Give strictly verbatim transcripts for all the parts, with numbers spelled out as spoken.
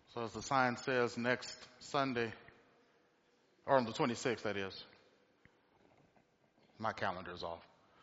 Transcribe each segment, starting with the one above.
So as the sign says, next Sunday, or on the twenty-sixth, that is. My calendar's off.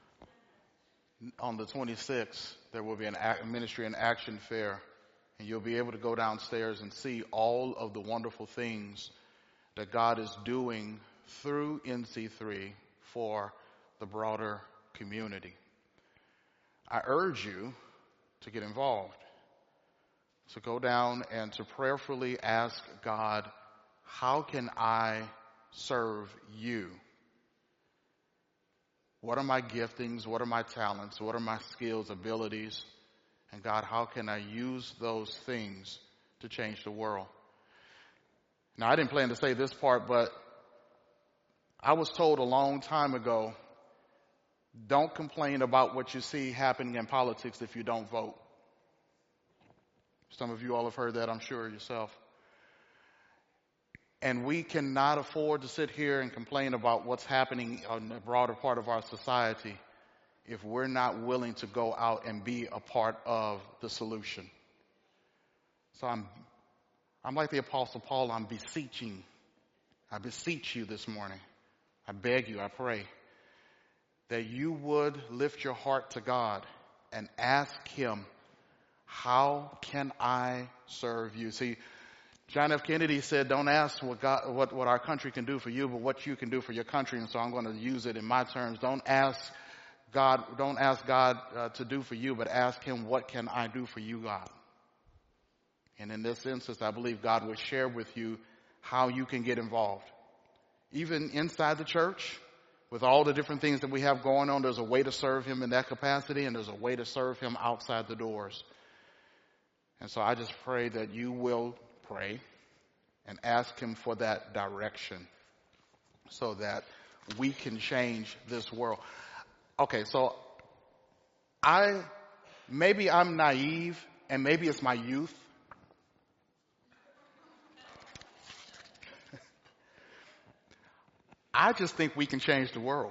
On the twenty-sixth, there will be an ministry and action fair, and you'll be able to go downstairs and see all of the wonderful things that God is doing through N C three for the broader community. I urge you to get involved, to go down and to prayerfully ask God, how can I serve you? What are my giftings? What are my talents? What are my skills, abilities? And God, how can I use those things to change the world? Now, I didn't plan to say this part, but I was told a long time ago, don't complain about what you see happening in politics if you don't vote. Some of you all have heard that, I'm sure, yourself. And we cannot afford to sit here and complain about what's happening in the broader part of our society if we're not willing to go out and be a part of the solution. So I'm, I'm like the Apostle Paul, I'm beseeching. I beseech you this morning. I beg you, I pray that you would lift your heart to God and ask him, how can I serve you? See, John F. Kennedy said, don't ask what, God, what, what our country can do for you, but what you can do for your country. And so I'm going to use it in my terms. Don't ask God, don't ask God uh, to do for you, but ask him, what can I do for you, God? And in this instance, I believe God will share with you how you can get involved. Even inside the church, with all the different things that we have going on, there's a way to serve him in that capacity, and there's a way to serve him outside the doors. And so I just pray that you will pray and ask him for that direction so that we can change this world. Okay, so I, maybe I'm naive and maybe it's my youth. I just think we can change the world.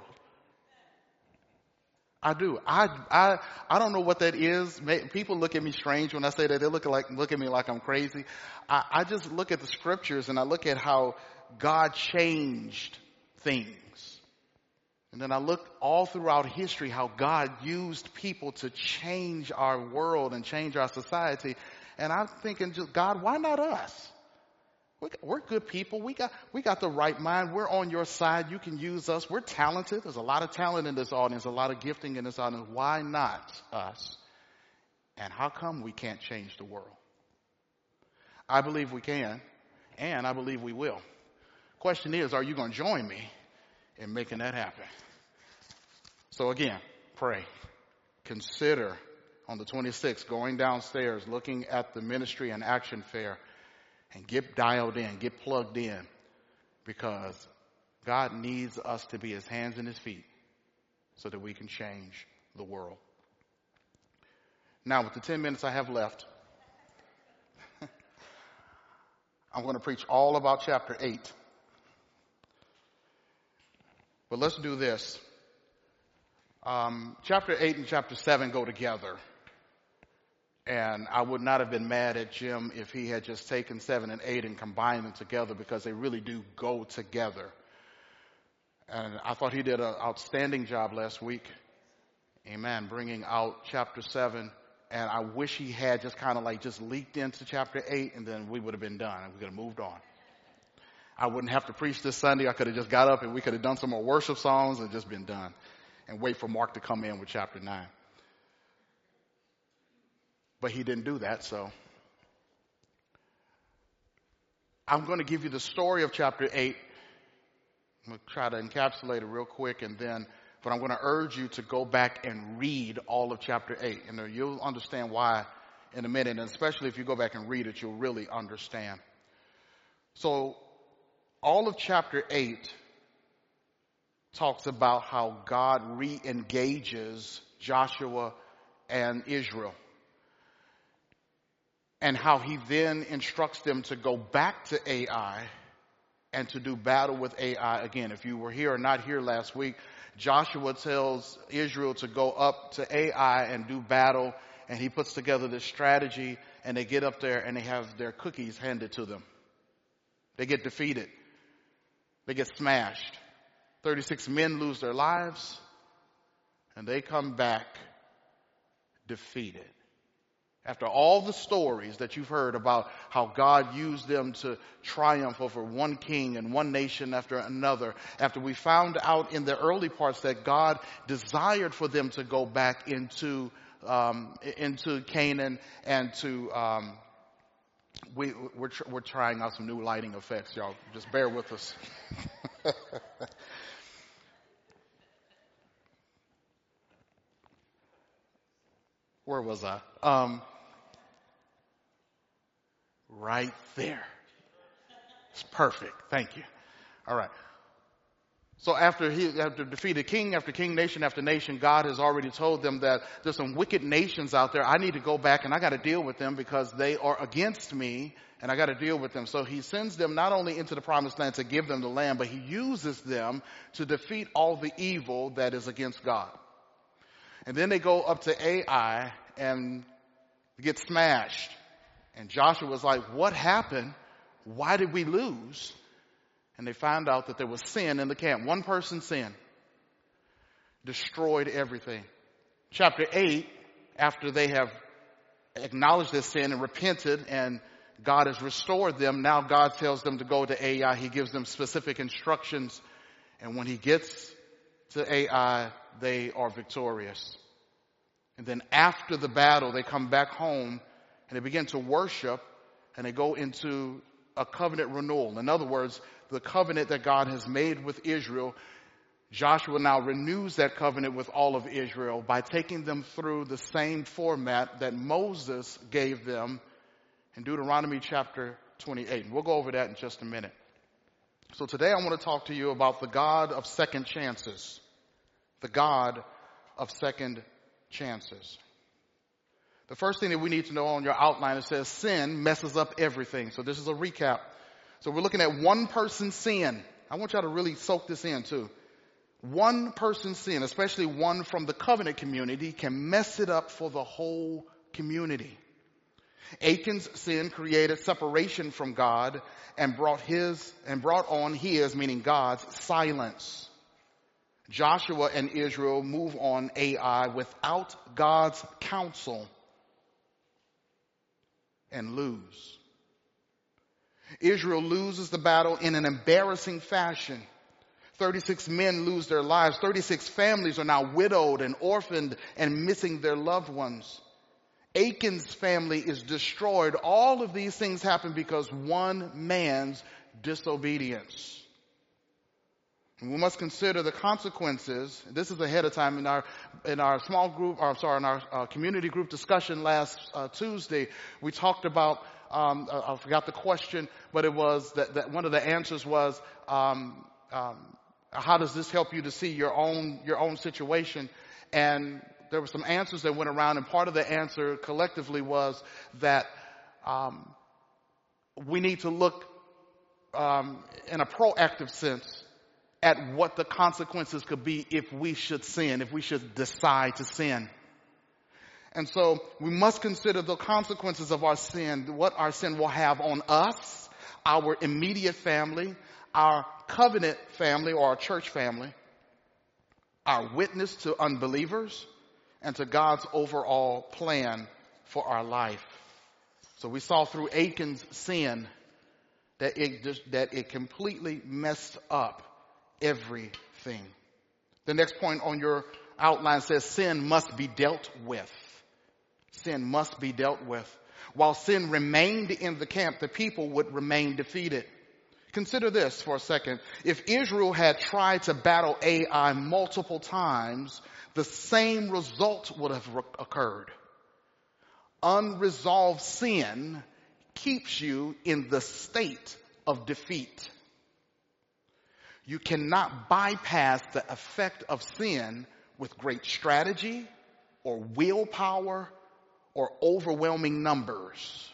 I do. I, I, I don't know what that is. People look at me strange when I say that. They look like, look at me like I'm crazy. I, I just look at the scriptures and I look at how God changed things. And then I look all throughout history how God used people to change our world and change our society. And I'm thinking, just God, why not us? We're good people. We got, we got the right mind. We're on your side. You can use us. We're talented. There's a lot of talent in this audience, a lot of gifting in this audience. Why not us? And how come we can't change the world? I believe we can, and I believe we will. Question is, are you going to join me in making that happen? So again, pray. Consider on the twenty-sixth going downstairs, looking at the ministry and action fair, and get dialed in, get plugged in, because God needs us to be his hands and his feet so that we can change the world. Now, with the ten minutes I have left, I'm going to preach all about chapter eight. But let's do this. Um, chapter eight and chapter seven go together. And I would not have been mad at Jim if he had just taken seven and eight and combined them together, because they really do go together. And I thought he did an outstanding job last week. Amen. Bringing out chapter seven. And I wish he had just kind of like just leaked into chapter eight, and then we would have been done and we could have moved on. I wouldn't have to preach this Sunday. I could have just got up and we could have done some more worship songs and just been done and wait for Mark to come in with chapter nine. But he didn't do that, so I'm going to give you the story of chapter eight. I'm going to try to encapsulate it real quick, and then, but I'm going to urge you to go back and read all of chapter eight, and you'll understand why in a minute, and especially if you go back and read it, you'll really understand. So all of chapter eight talks about how God re-engages Joshua and Israel, and how he then instructs them to go back to Ai and to do battle with Ai again. If you were here or not here last week, Joshua tells Israel to go up to Ai and do battle and he puts together this strategy, and they get up there and they have their cookies handed to them. They get defeated. They get smashed. thirty-six men lose their lives, and they come back defeated. After all the stories that you've heard about how God used them to triumph over one king and one nation after another, after we found out in the early parts that God desired for them to go back into um, into Canaan and to um, we we're, tr- we're trying out some new lighting effects, y'all. Just bear with us. Where was I? Um, right there. It's perfect. Thank you. All right. So after he after defeated king after king, nation after nation, God has already told them that there's some wicked nations out there. I need to go back and I got to deal with them because they are against me and I got to deal with them. So he sends them not only into the promised land to give them the land, but he uses them to defeat all the evil that is against God. And then they go up to Ai and get smashed. And Joshua was like, what happened? Why did we lose? And they found out that there was sin in the camp. One person sinned. Destroyed everything. Chapter eight, after they have acknowledged their sin and repented and God has restored them, now God tells them to go to Ai. He gives them specific instructions. And when he gets to Ai, they are victorious. And then after the battle, they come back home and they begin to worship and they go into a covenant renewal. In other words, the covenant that God has made with Israel, Joshua now renews that covenant with all of Israel by taking them through the same format that Moses gave them in Deuteronomy chapter twenty-eight. And we'll go over that in just a minute. So today I want to talk to you about the God of second chances. The God of second chances. The first thing that we need to know on your outline, it says sin messes up everything. So this is a recap. So we're looking at one person's sin. I want y'all to really soak this in too. One person's sin, especially one from the covenant community, can mess it up for the whole community. Achan's sin created separation from God and brought his and brought on his, meaning God's, silence. Joshua and Israel move on Ai without God's counsel and lose. Israel loses the battle in an embarrassing fashion. thirty-six men lose their lives. thirty-six families are now widowed and orphaned and missing their loved ones. Achan's family is destroyed. All of these things happen because one man's disobedience. And we must consider the consequences. This is ahead of time in our in our small group, or I'm sorry, in our uh, community group discussion last uh, Tuesday. We talked about. Um, I forgot the question, but it was that, that one of the answers was, um, um, "How does this help you to see your own your own situation?" And there were some answers that went around, and part of the answer collectively was that um, we need to look um, in a proactive sense at what the consequences could be if we should sin, if we should decide to sin. And so we must consider the consequences of our sin, what our sin will have on us, our immediate family, our covenant family or our church family, our witness to unbelievers, and to God's overall plan for our life. So we saw through Achan's sin that it just, that it completely messed up everything. The next point on your outline says sin must be dealt with. Sin must be dealt with. While sin remained in the camp, the people would remain defeated. Consider this for a second. If Israel had tried to battle Ai multiple times, the same result would have occurred. Unresolved sin keeps you in the state of defeat. You cannot bypass the effect of sin with great strategy or willpower or overwhelming numbers.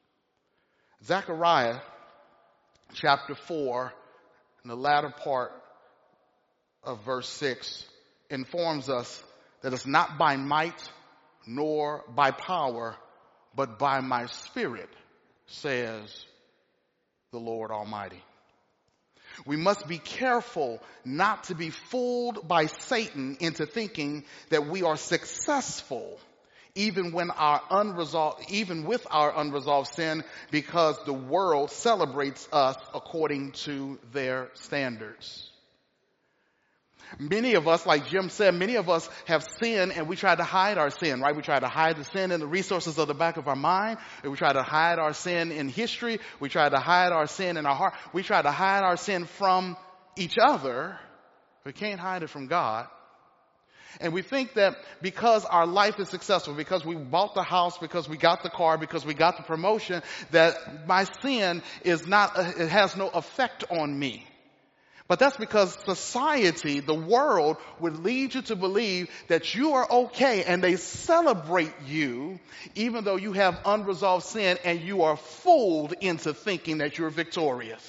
Zechariah chapter four, in the latter part of verse six, informs us that it's not by might nor by power, but by my Spirit, says the Lord Almighty. We must be careful not to be fooled by Satan into thinking that we are successful even when our unresolved, even with our unresolved sin, because the world celebrates us according to their standards. Many of us, like Jim said, many of us have sinned and we try to hide our sin, right? We try to hide the sin in the resources of the back of our mind. We try to hide our sin in history. We try to hide our sin in our heart. We try to hide our sin from each other. We can't hide it from God. And we think that because our life is successful, because we bought the house, because we got the car, because we got the promotion, that my sin is not, it has no effect on me. But that's because society, the world, would lead you to believe that you are okay, and they celebrate you even though you have unresolved sin and you are fooled into thinking that you're victorious.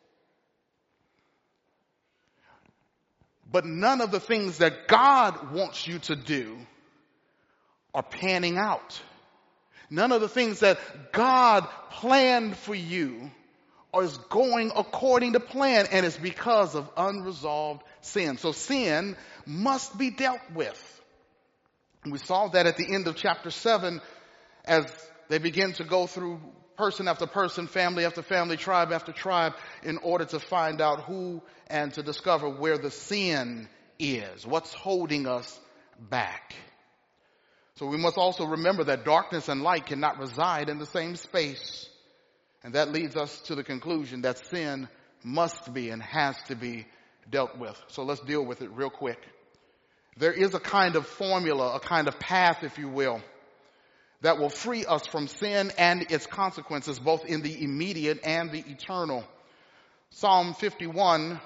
But none of the things that God wants you to do are panning out. None of the things that God planned for you is going according to plan, and it's because of unresolved sin. So sin must be dealt with. And we saw that at the end of chapter seven as they begin to go through person after person, family after family, tribe after tribe, in order to find out who and to discover where the sin is, what's holding us back. So we must also remember that darkness and light cannot reside in the same space. And that leads us to the conclusion that sin must be and has to be dealt with. So let's deal with it real quick. There is a kind of formula, a kind of path, if you will, that will free us from sin and its consequences, both in the immediate and the eternal. Psalm fifty-one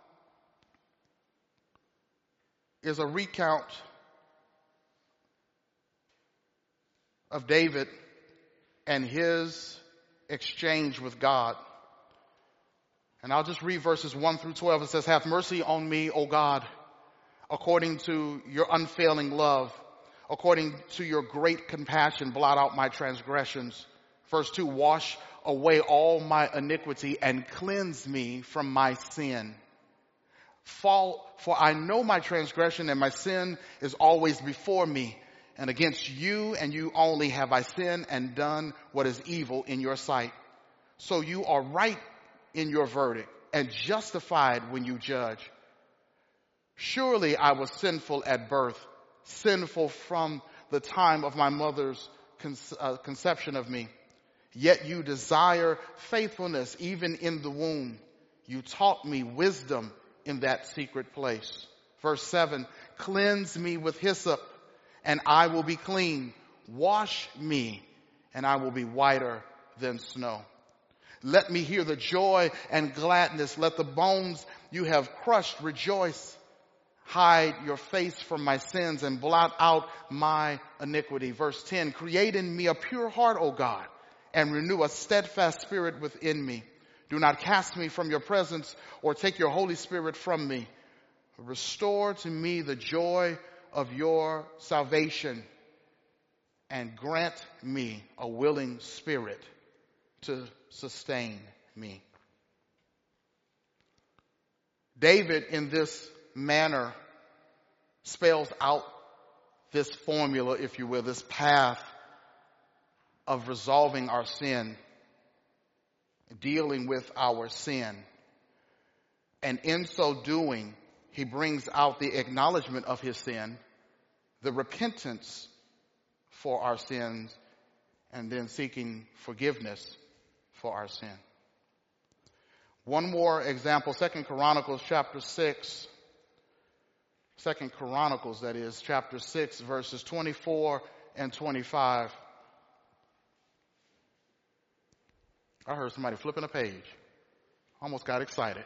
is a recount of David and his exchange with God. And I'll just read verses one through twelve. It says, "Have mercy on me, O God, according to your unfailing love. According to your great compassion, blot out my transgressions." Verse two, "Wash away all my iniquity and cleanse me from my sin. Fall, for I know my transgression and my sin is always before me. And against you and you only have I sinned and done what is evil in your sight. So you are right in your verdict and justified when you judge. Surely I was sinful at birth, sinful from the time of my mother's conception of me. Yet you desire faithfulness even in the womb. You taught me wisdom in that secret place." Verse seven, "Cleanse me with hyssop, and I will be clean. Wash me, and I will be whiter than snow. Let me hear the joy and gladness. Let the bones you have crushed rejoice. Hide your face from my sins and blot out my iniquity." Verse ten, "Create in me a pure heart, O God, and renew a steadfast spirit within me. Do not cast me from your presence or take your Holy Spirit from me. Restore to me the joy of your salvation and grant me a willing spirit to sustain me." David, in this manner, spells out this formula, if you will, this path of resolving our sin, dealing with our sin. And in so doing, he brings out the acknowledgement of his sin, the repentance for our sins, and then seeking forgiveness for our sin. One more example, Second Chronicles chapter six. Second Chronicles, that is, chapter six, verses twenty-four and twenty-five. I heard somebody flipping a page. Almost got excited.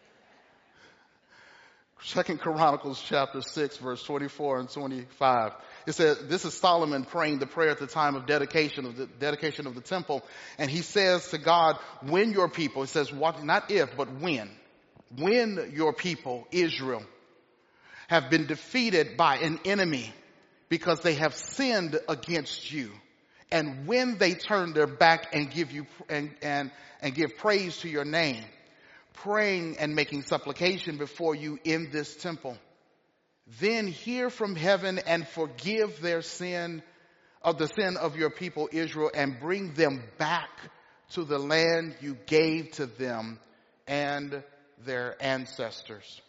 Second Chronicles chapter six, verse twenty-four and twenty-five. It says, this is Solomon praying the prayer at the time of dedication of the dedication of the temple. And he says to God, when your people, it says what, not if, but when, when your people, Israel, have been defeated by an enemy, because they have sinned against you. And when they turn their back and give you and, and, and give praise to your name, praying and making supplication before you in this temple, then hear from heaven and forgive their sin, of the sin of your people Israel, and bring them back to the land you gave to them and their ancestors.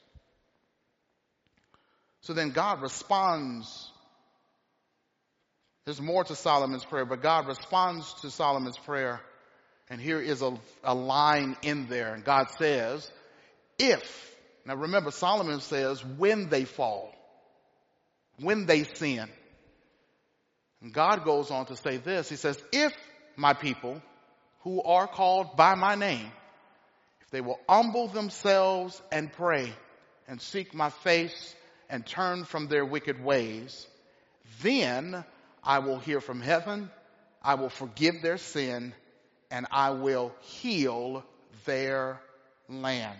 So then God responds. There's more to Solomon's prayer, but God responds to Solomon's prayer. And here is a, a line in there. And God says, if, now remember, Solomon says when they fall, when they sin. And God goes on to say this. He says, if my people who are called by my name, if they will humble themselves and pray and seek my face and turn from their wicked ways, then I will hear from heaven, I will forgive their sin, and I will heal their land.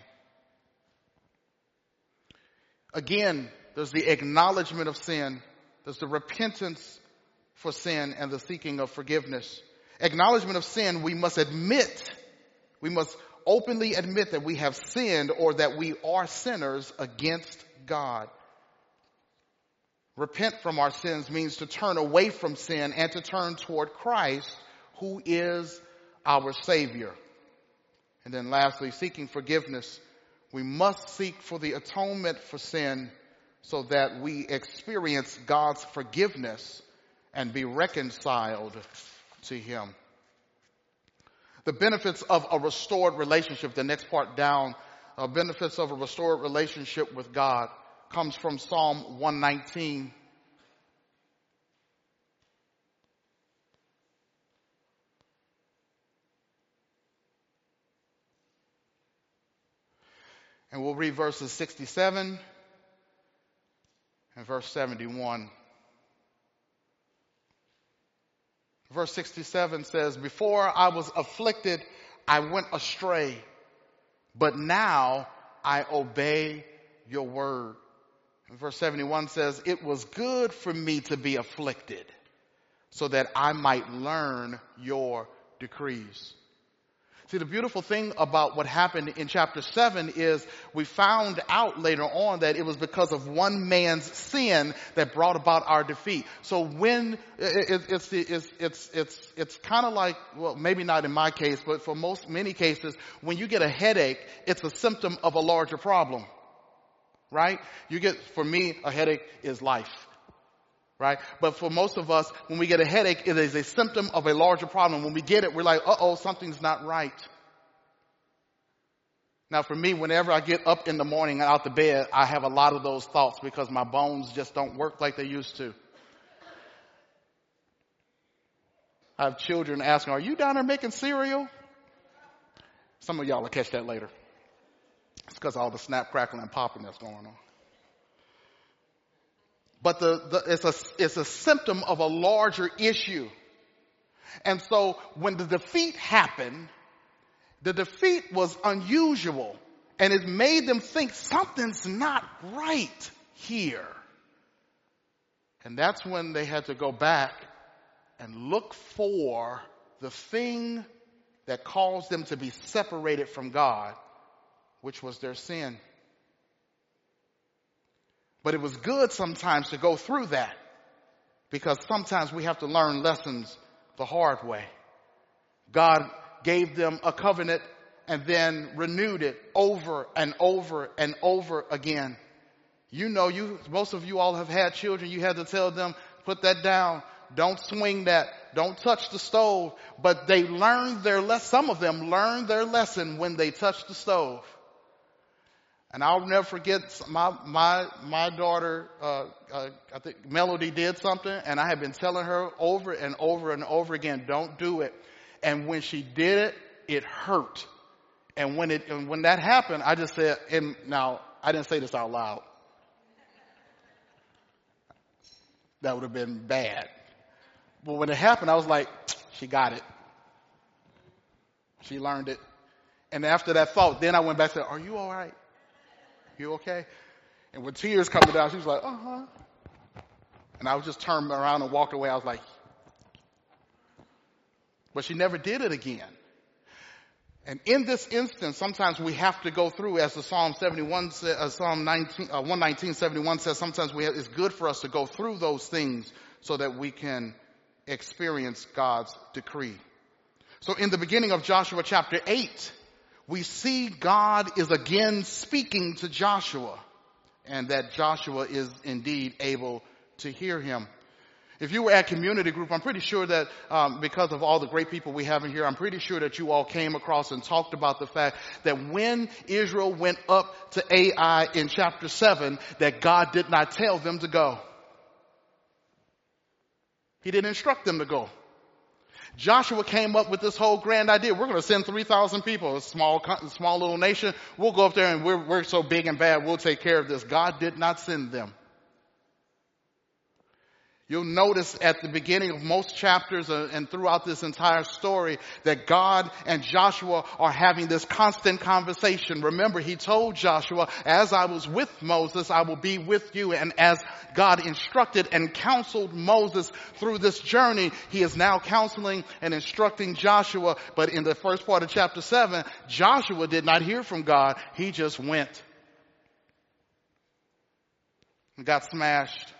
Again, there's the acknowledgement of sin. There's the repentance for sin and the seeking of forgiveness. Acknowledgement of sin, we must admit, we must openly admit that we have sinned or that we are sinners against God. Repent from our sins means to turn away from sin and to turn toward Christ, who is our Savior. And then lastly, seeking forgiveness. We must seek for the atonement for sin so that we experience God's forgiveness and be reconciled to Him. The benefits of a restored relationship, the next part down, uh, benefits of a restored relationship with God, comes from Psalm one nineteen. And we'll read verses sixty-seven and verse seventy-one. Verse sixty-seven says, before I was afflicted, I went astray, but now I obey your word. And verse seventy-one says, it was good for me to be afflicted so that I might learn your decrees. See, the beautiful thing about what happened in chapter seven is we found out later on that it was because of one man's sin that brought about our defeat. So when it, it's, it's, it's, it's, it's kind of like, well, maybe not in my case, but for most, many cases, when you get a headache, it's a symptom of a larger problem, right? You get, for me, a headache is life. Right? But for most of us, when we get a headache, it is a symptom of a larger problem. When we get it, we're like, uh-oh, something's not right. Now for me, whenever I get up in the morning and out the bed, I have a lot of those thoughts because my bones just don't work like they used to. I have children asking, are you down there making cereal? Some of y'all will catch that later. It's because of all the snap, crackling, and popping that's going on. But the, the, it's a, it's a symptom of a larger issue. And so when the defeat happened, the defeat was unusual and it made them think something's not right here. And that's when they had to go back and look for the thing that caused them to be separated from God, which was their sin. But it was good sometimes to go through that because sometimes we have to learn lessons the hard way. God gave them a covenant and then renewed it over and over and over again. You know, you, most of you all have had children. You had to tell them, put that down. Don't swing that. Don't touch the stove. But they learned their lesson. Some of them learned their lesson when they touched the stove. And I'll never forget my, my, my daughter, uh, uh, I think Melody did something and I had been telling her over and over and over again, don't do it. And when she did it, it hurt. And when it, and when that happened, I just said, and now I didn't say this out loud. That would have been bad. But when it happened, I was like, she got it. She learned it. And after that thought, then I went back and said, are you all right? You okay? And with tears coming down, she was like, uh-huh. And I was just turned around and walked away. I was like, but she never did it again. And in this instance, sometimes we have to go through, as the Psalm seventy-one, uh, Psalm nineteen, uh, one nineteen, seventy-one says, sometimes we have, it's good for us to go through those things so that we can experience God's decree. So in the beginning of Joshua chapter eight, we see God is again speaking to Joshua, and that Joshua is indeed able to hear him. If you were at community group, I'm pretty sure that um, because of all the great people we have in here, I'm pretty sure that you all came across and talked about the fact that when Israel went up to Ai in chapter seven, that God did not tell them to go. He didn't instruct them to go. Joshua came up with this whole grand idea. We're going to send three thousand people, a small, small little nation. We'll go up there and we're, we're so big and bad, we'll take care of this. God did not send them. You'll notice at the beginning of most chapters uh, and throughout this entire story that God and Joshua are having this constant conversation. Remember, he told Joshua, as I was with Moses, I will be with you. And as God instructed and counseled Moses through this journey, he is now counseling and instructing Joshua. But in the first part of chapter seven, Joshua did not hear from God. He just went and got smashed.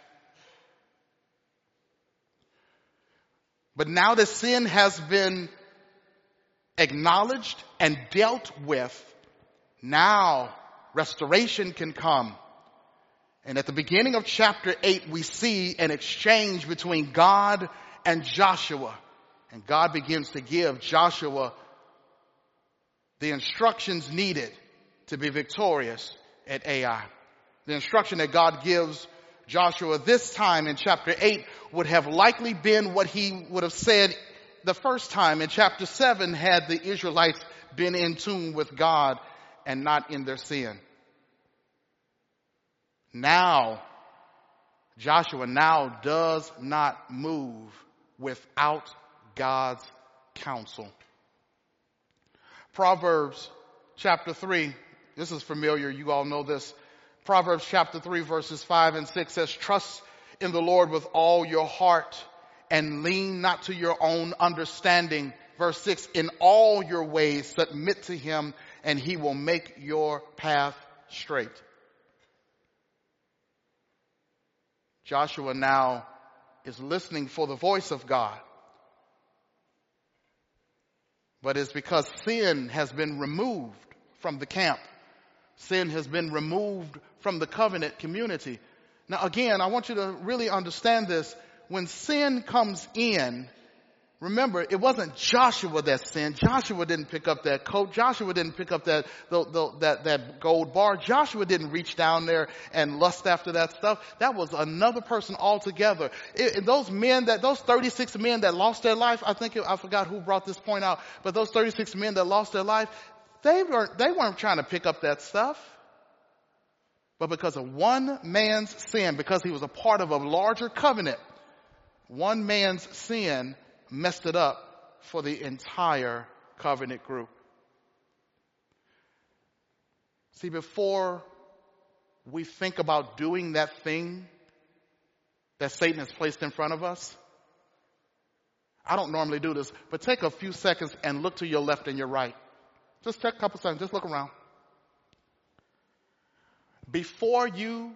But now that sin has been acknowledged and dealt with, now restoration can come. And at the beginning of chapter eight, we see an exchange between God and Joshua. And God begins to give Joshua the instructions needed to be victorious at Ai. The instruction that God gives Joshua this time in chapter eight would have likely been what he would have said the first time in chapter seven had the Israelites been in tune with God and not in their sin. Now, Joshua now does not move without God's counsel. Proverbs chapter three, this is familiar, you all know this. Proverbs chapter three verses five and six says, trust in the Lord with all your heart and lean not to your own understanding. Verse six, in all your ways submit to him and he will make your path straight. Joshua now is listening for the voice of God. But it's because sin has been removed from the camp. Sin has been removed from the covenant community. Now again, I want you to really understand this. When sin comes in, remember, it wasn't Joshua that sinned. Joshua didn't pick up that coat. Joshua didn't pick up that, the, the, that, that gold bar. Joshua didn't reach down there and lust after that stuff. That was another person altogether. It, those men that, those thirty-six men that lost their life, I think, it, I forgot who brought this point out, but those thirty-six men that lost their life, they weren't, they weren't trying to pick up that stuff. But because of one man's sin, because he was a part of a larger covenant, one man's sin messed it up for the entire covenant group. See, before we think about doing that thing that Satan has placed in front of us, I don't normally do this, but take a few seconds and look to your left and your right. Just take a couple seconds, just look around. Before you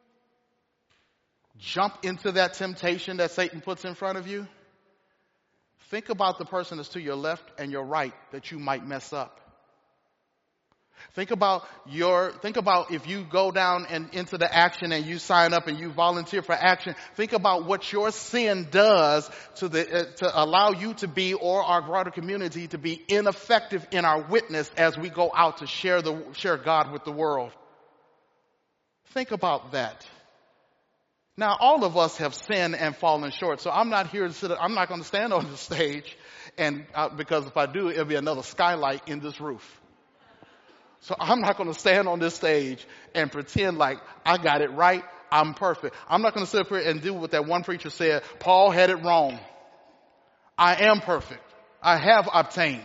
jump into that temptation that Satan puts in front of you, think about the person that's to your left and your right that you might mess up. Think about your, think about if you go down and into the action and you sign up and you volunteer for action, think about what your sin does to the, uh, to allow you to be, or our broader community to be, ineffective in our witness as we go out to share the, share God with the world. Think about that. Now, all of us have sinned and fallen short, so I'm not here to sit, I'm not going to stand on the stage, and uh, because if I do, it'll be another skylight in this roof. So I'm not going to stand on this stage and pretend like I got it right, I'm perfect. I'm not going to sit up here and do what that one preacher said, Paul had it wrong. I am perfect. I have obtained.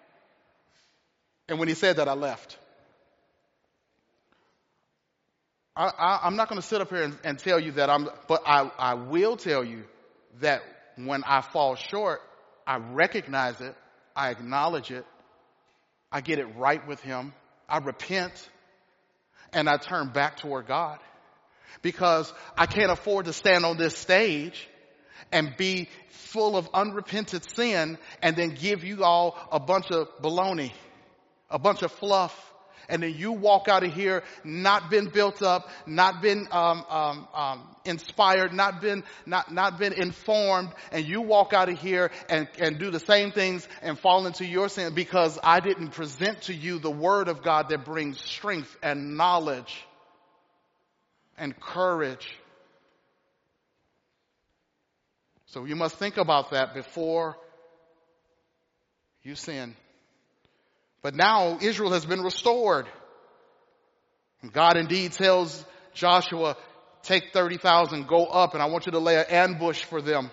And when he said that, I left. I, I, I'm not going to sit up here and, and tell you that I'm, but I, I will tell you that when I fall short, I recognize it, I acknowledge it, I get it right with him, I repent, and I turn back toward God. Because I can't afford to stand on this stage and be full of unrepented sin and then give you all a bunch of baloney, a bunch of fluff. And then you walk out of here not been built up, not been um, um, um, inspired, not been not not been informed, and you walk out of here and, and do the same things and fall into your sin because I didn't present to you the word of God that brings strength and knowledge and courage. So you must think about that before you sin. But now Israel has been restored. And God indeed tells Joshua, take thirty thousand, go up, and I want you to lay an ambush for them.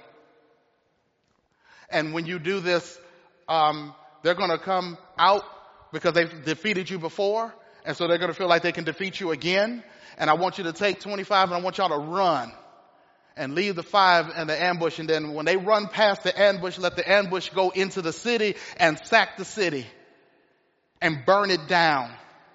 And when you do this, um, they're going to come out because they've defeated you before. And so they're going to feel like they can defeat you again. And I want you to take twenty-five and I want y'all to run and leave the five in the ambush. And then when they run past the ambush, let the ambush go into the city and sack the city and burn it down.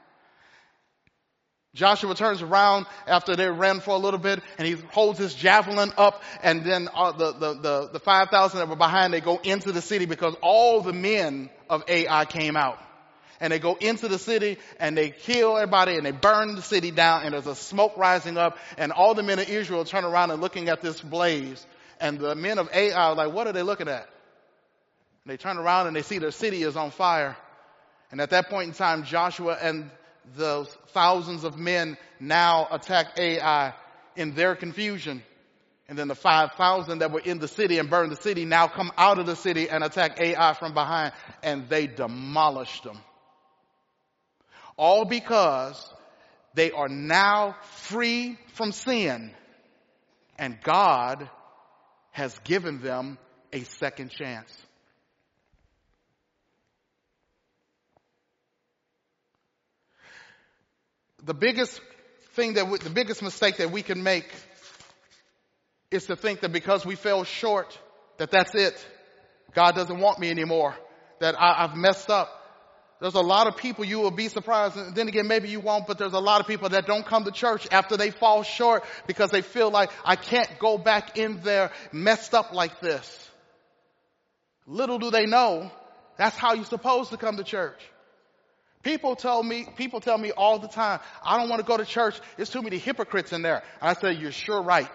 Joshua turns around after they ran for a little bit and he holds his javelin up, and then uh, the, the, the, the five thousand that were behind, they go into the city because all the men of Ai came out. And they go into the city and they kill everybody and they burn the city down, and there's a smoke rising up, and all the men of Israel turn around and looking at this blaze. And the men of Ai are like, what are they looking at? And they turn around and they see their city is on fire. And at that point in time, Joshua and those thousands of men now attack Ai in their confusion. And then the five thousand that were in the city and burned the city now come out of the city and attack Ai from behind, and they demolished them. All because they are now free from sin, and God has given them a second chance. The biggest thing that we, the biggest mistake that we can make is to think that because we fell short, that that's it. God doesn't want me anymore. That I, I've messed up. There's a lot of people, you will be surprised, and then again, maybe you won't, but there's a lot of people that don't come to church after they fall short because they feel like, I can't go back in there messed up like this. Little do they know, that's how you're supposed to come to church. People tell me, people tell me all the time, I don't want to go to church. There's too many hypocrites in there. And I say, you're sure right.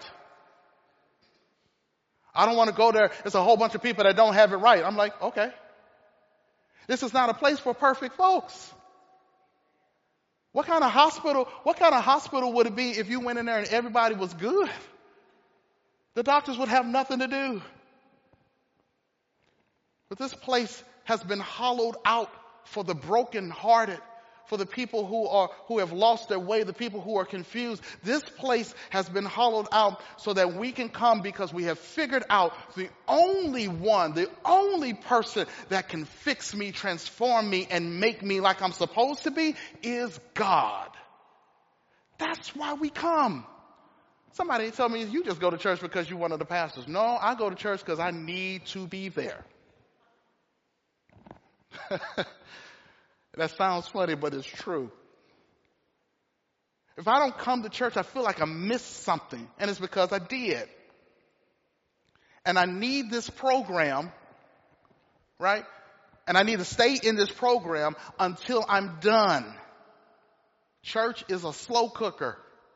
I don't want to go there. There's a whole bunch of people that don't have it right. I'm like, okay. This is not a place for perfect folks. What kind of hospital, what kind of hospital would it be if you went in there and everybody was good? The doctors would have nothing to do. But this place has been hollowed out for the brokenhearted, for the people who are who have lost their way, the people who are confused. This place has been hollowed out so that we can come because we have figured out the only one, the only person that can fix me, transform me, and make me like I'm supposed to be is God. That's why we come. Somebody told me, you just go to church because you're one of the pastors. No, I go to church because I need to be there. That sounds funny, but it's true. If I don't come to church, I feel like I missed something, and it's because I did. And I need this program, right? And I need to stay in this program until I'm done. Church is a slow cooker.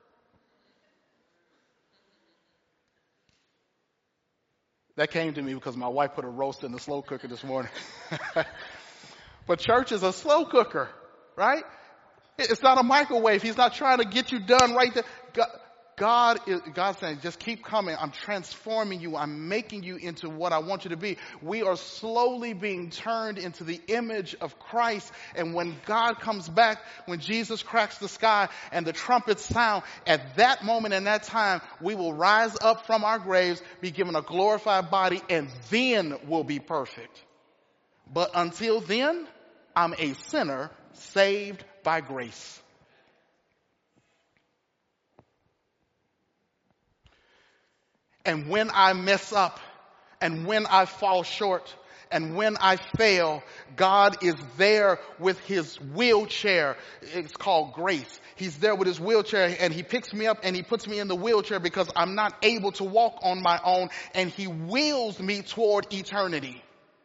That came to me because my wife put a roast in the slow cooker this morning. But church is a slow cooker, right? It's not a microwave. He's not trying to get you done right there. God, God is, God's saying, just keep coming. I'm transforming you. I'm making you into what I want you to be. We are slowly being turned into the image of Christ. And when God comes back, when Jesus cracks the sky and the trumpets sound, at that moment and that time, we will rise up from our graves, be given a glorified body, and then we'll be perfect. But until then, I'm a sinner saved by grace. And when I mess up, and when I fall short, and when I fail, God is there with his wheelchair. It's called grace. He's there with his wheelchair, and he picks me up and he puts me in the wheelchair because I'm not able to walk on my own, and he wheels me toward eternity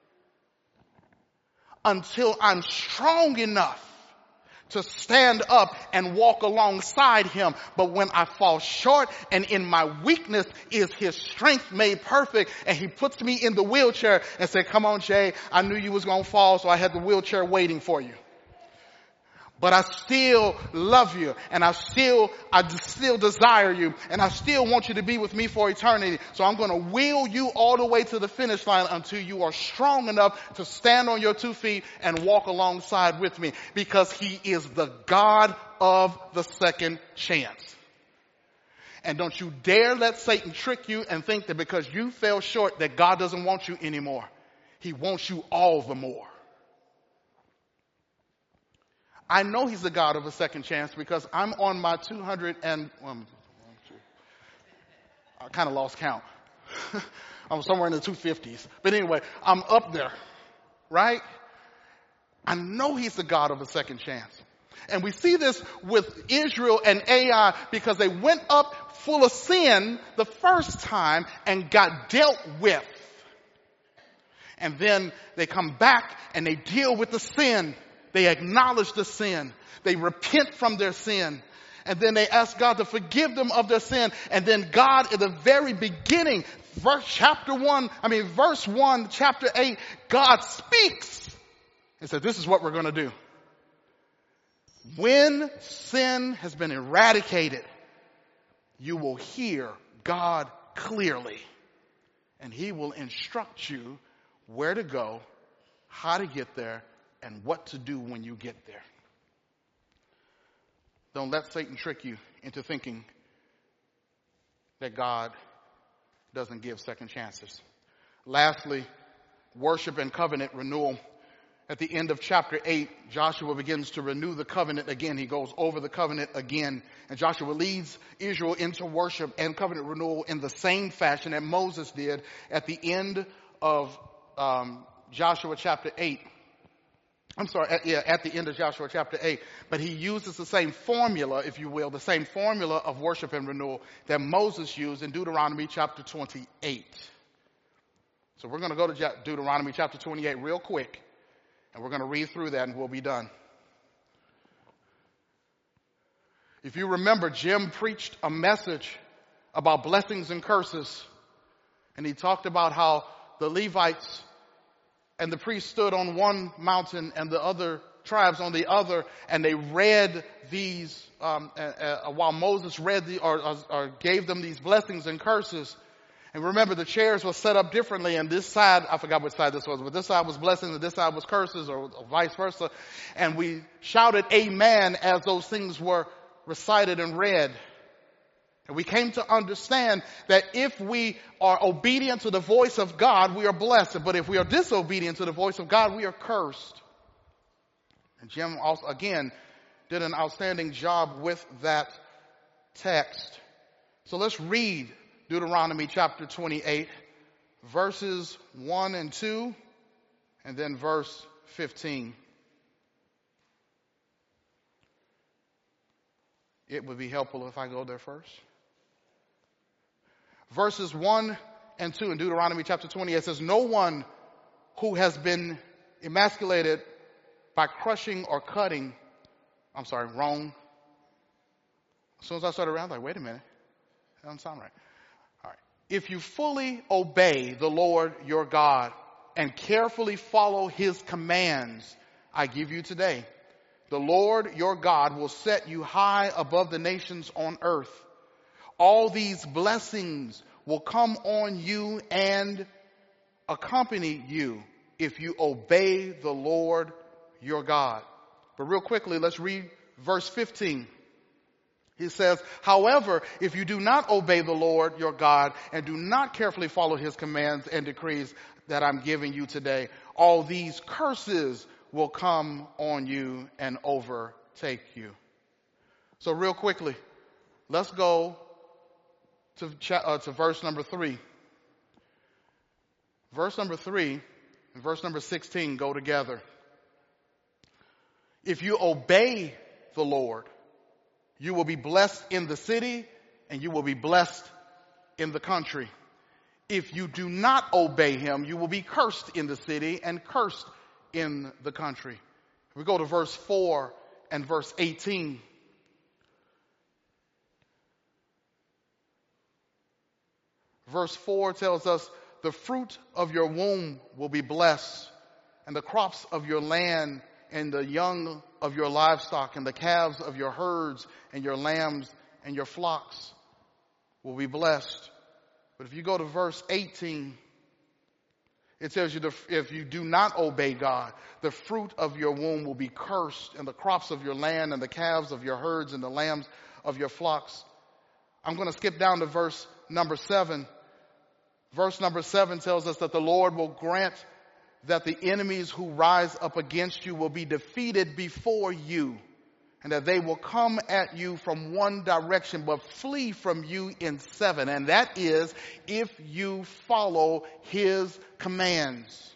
until I'm strong enough to stand up and walk alongside him. But when I fall short, and in my weakness is his strength made perfect, and he puts me in the wheelchair and said, come on, Jay, I knew you was going to fall, so I had the wheelchair waiting for you. But I still love you, and I still, I still desire you, and I still want you to be with me for eternity. So I'm going to wheel you all the way to the finish line until you are strong enough to stand on your two feet and walk alongside with me, because he is the God of the second chance. And don't you dare let Satan trick you and think that because you fell short that God doesn't want you anymore. He wants you all the more. I know he's the God of a second chance because I'm on my two hundred and, um, I kind of lost count. I'm somewhere in the two fifties. But anyway, I'm up there, right? I know he's the God of a second chance. And we see this with Israel and Ai because they went up full of sin the first time and got dealt with. And then they come back and they deal with the sin. They acknowledge the sin. They repent from their sin. And then they ask God to forgive them of their sin. And then God, at the very beginning, verse chapter one, I mean, verse one, chapter eight, God speaks and said, this is what we're going to do. When sin has been eradicated, you will hear God clearly. And he will instruct you where to go, how to get there, and what to do when you get there. Don't let Satan trick you into thinking that God doesn't give second chances. Lastly, worship and covenant renewal. At the end of chapter eight, Joshua begins to renew the covenant again. He goes over the covenant again. And Joshua leads Israel into worship and covenant renewal in the same fashion that Moses did at the end of um, Joshua chapter eight. I'm sorry, at, yeah, at the end of Joshua chapter eight. But he uses the same formula, if you will, the same formula of worship and renewal that Moses used in Deuteronomy chapter twenty-eight. So we're going to go to Deuteronomy chapter twenty-eight real quick, and we're going to read through that and we'll be done. If you remember, Jim preached a message about blessings and curses, and he talked about how the Levites and the priests stood on one mountain and the other tribes on the other, and they read these, um, uh, uh, while Moses read the, or, or, or gave them these blessings and curses. And remember, the chairs were set up differently, and this side, I forgot which side this was, but this side was blessings and this side was curses, or, or vice versa. And we shouted amen as those things were recited and read. And we came to understand that if we are obedient to the voice of God, we are blessed. But if we are disobedient to the voice of God, we are cursed. And Jim also, again, did an outstanding job with that text. So let's read Deuteronomy chapter twenty-eight, verses one and two, and then verse fifteen. It would be helpful if I go there first. Verses one and two in Deuteronomy chapter twenty-eight says, no one who has been emasculated by crushing or cutting, I'm sorry, wrong. As soon as I started around, I was like, wait a minute, that doesn't sound right. All right. If you fully obey the Lord your God and carefully follow his commands I give you today, the Lord your God will set you high above the nations on earth. All these blessings will come on you and accompany you if you obey the Lord your God. But real quickly, let's read verse fifteen. He says, however, if you do not obey the Lord your God and do not carefully follow his commands and decrees that I'm giving you today, all these curses will come on you and overtake you. So real quickly, let's go to, cha- uh, to verse number three. Verse number three and verse number sixteen go together. If you obey the Lord, you will be blessed in the city and you will be blessed in the country. If you do not obey him, you will be cursed in the city and cursed in the country. We go to verse four and verse eighteen. Verse four tells us, the fruit of your womb will be blessed, and the crops of your land, and the young of your livestock, and the calves of your herds, and your lambs, and your flocks will be blessed. But if you go to verse eighteen, it tells you, the, if you do not obey God, the fruit of your womb will be cursed, and the crops of your land, and the calves of your herds, and the lambs of your flocks. I'm going to skip down to verse number seven. Verse number seven tells us that the Lord will grant that the enemies who rise up against you will be defeated before you, and that they will come at you from one direction but flee from you in seven. And that is if you follow his commands.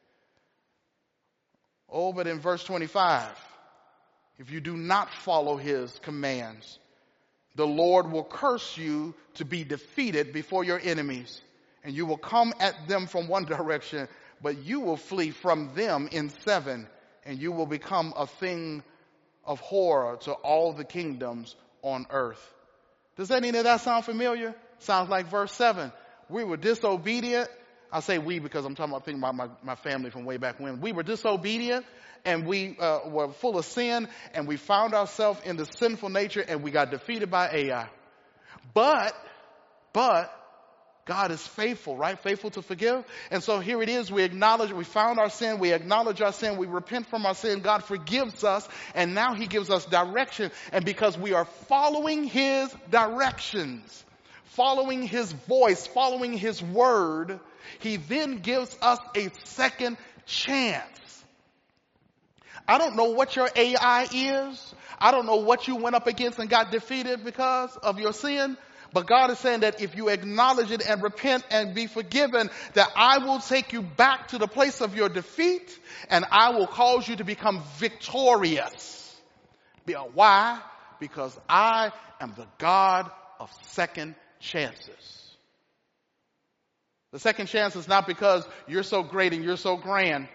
Oh, but in verse twenty-five, if you do not follow his commands, the Lord will curse you to be defeated before your enemies. And you will come at them from one direction, but you will flee from them in seven, and you will become a thing of horror to all the kingdoms on earth. Does any of that sound familiar? Sounds like verse seven. We were disobedient. I say we because I'm talking about thinking about my, my family from way back when. We were disobedient, and we uh, were full of sin, and we found ourselves in the sinful nature, and we got defeated by Ai. But, but, God is faithful, right? Faithful to forgive. And so here it is. We acknowledge, we found our sin. We acknowledge our sin. We repent from our sin. God forgives us. And now he gives us direction. And because we are following his directions, following his voice, following his word, he then gives us a second chance. I don't know what your A I is. I don't know what you went up against and got defeated because of your sin. But God is saying that if you acknowledge it and repent and be forgiven, that I will take you back to the place of your defeat, and I will cause you to become victorious. Why? Because I am the God of second chances. The second chance is not because you're so great and you're so grand.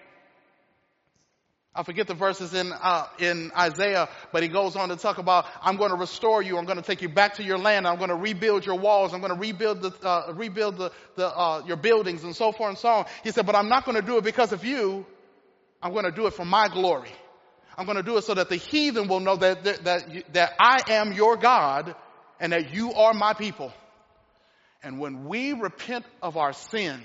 I forget the verses in uh, in Isaiah, but he goes on to talk about, I'm going to restore you. I'm going to take you back to your land. I'm going to rebuild your walls. I'm going to rebuild the uh, rebuild the, the uh, your buildings and so forth and so on. He said, but I'm not going to do it because of you. I'm going to do it for my glory. I'm going to do it so that the heathen will know that that that, that I am your God and that you are my people. And when we repent of our sins,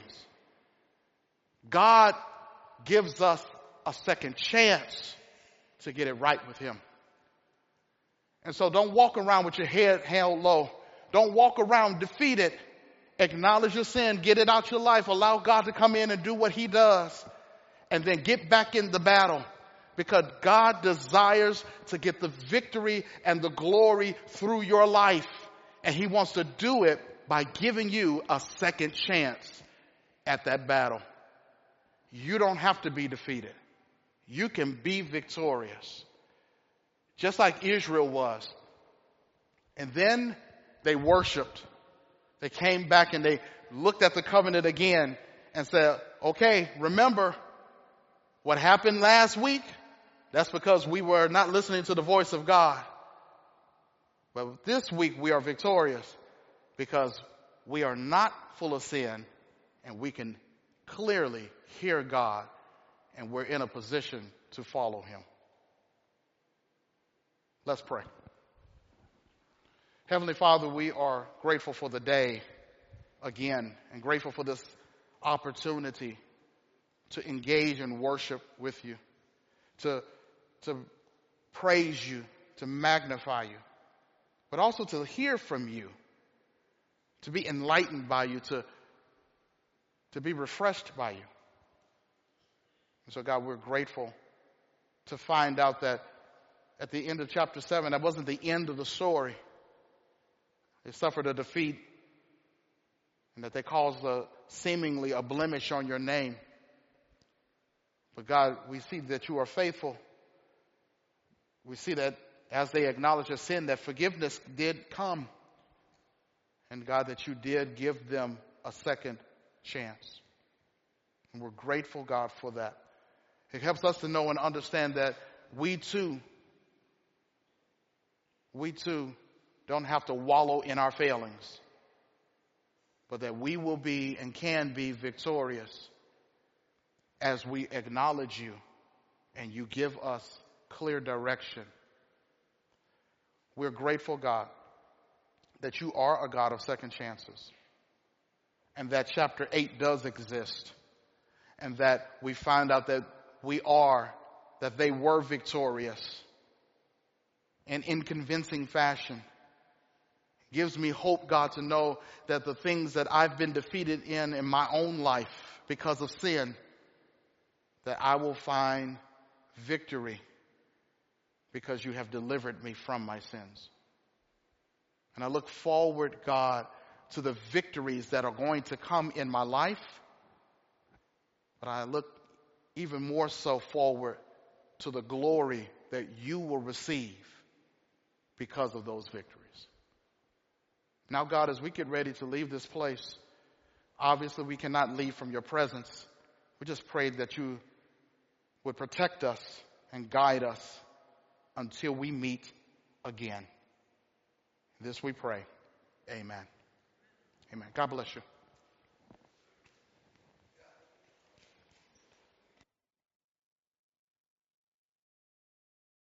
God gives us a second chance to get it right with him. And so don't walk around with your head held low. Don't walk around defeated. Acknowledge your sin. Get it out your life. Allow God to come in and do what he does. And then get back in the battle. Because God desires to get the victory and the glory through your life. And he wants to do it by giving you a second chance at that battle. You don't have to be defeated. You can be victorious. Just like Israel was. And then they worshiped. They came back and they looked at the covenant again and said, okay, remember what happened last week? That's because we were not listening to the voice of God. But this week we are victorious because we are not full of sin and we can clearly hear God. And we're in a position to follow him. Let's pray. Heavenly Father, we are grateful for the day again and grateful for this opportunity to engage in worship with you, to, to praise you, to magnify you, but also to hear from you, to be enlightened by you, to, to be refreshed by you. And so, God, we're grateful to find out that at the end of chapter seven, that wasn't the end of the story. They suffered a defeat, and that they cause a seemingly a blemish on your name. But God, we see that you are faithful. We see that as they acknowledge their sin, that forgiveness did come. And God, that you did give them a second chance. And we're grateful, God, for that. It helps us to know and understand that we too, we too don't have to wallow in our failings, but that we will be and can be victorious as we acknowledge you and you give us clear direction. We're grateful, God, that you are a God of second chances, and that chapter eight does exist, and that we find out that we are, that they were victorious and in convincing fashion. It gives me hope, God, to know that the things that I've been defeated in in my own life because of sin, that I will find victory because you have delivered me from my sins. And I look forward, God, to the victories that are going to come in my life. But I look even more so forward to the glory that you will receive because of those victories. Now, God, as we get ready to leave this place, obviously we cannot leave from your presence. We just pray that you would protect us and guide us until we meet again. This we pray. Amen. Amen. God bless you.